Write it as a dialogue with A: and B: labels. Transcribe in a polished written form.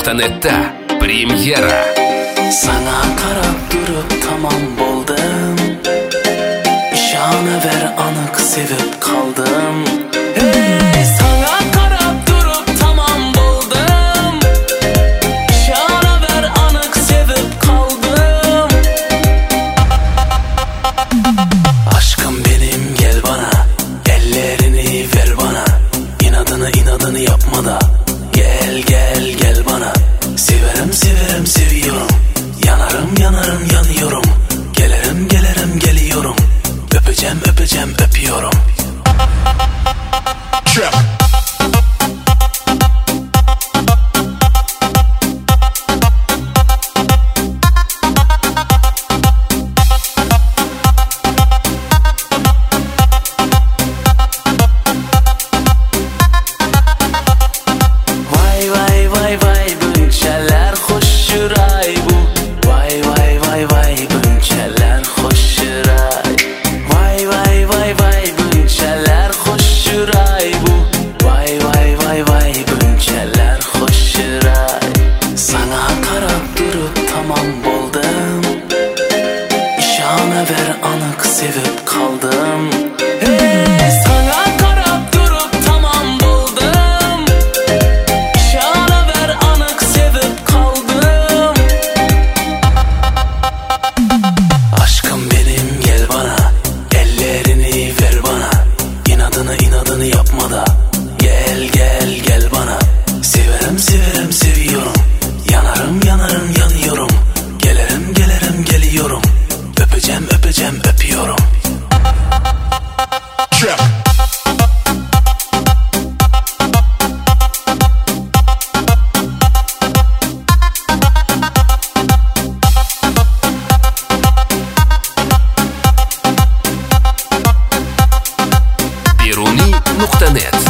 A: Piruni.net'te pремьера.
B: Sana karab durup tamam boldum. İşana ver anık sevip kaldım. Hey, sana karab durup tamam boldum. İşana ver anık sevip kaldım. Aşkım benim gel bana, ellerini ver bana. İnadını yapma da gel bana. Severim seviyorum. Yanarım yanıyorum. Gelirim geliyorum. Öpeceğim öpüyorum. Trap. Vay bünçeler hoşuray bu. Vay bünçeler hoşuray. Vay bünçeler hoşuray bu. Vay bünçeler hoşuray. Sana karab durup tamam boldum. İşana ver anık sevip kaldım. Hey, sana karab durup tamam boldum. İşana ver anık sevip kaldım. Aşkım benim gel bana, ellerini ver bana. İnadını yapma da gel bana. Severim seviyorum. Yanarım yanıyorum. Gelirim geliyorum. Öpeceğim öpüyorum. Trap.
A: Piruni.net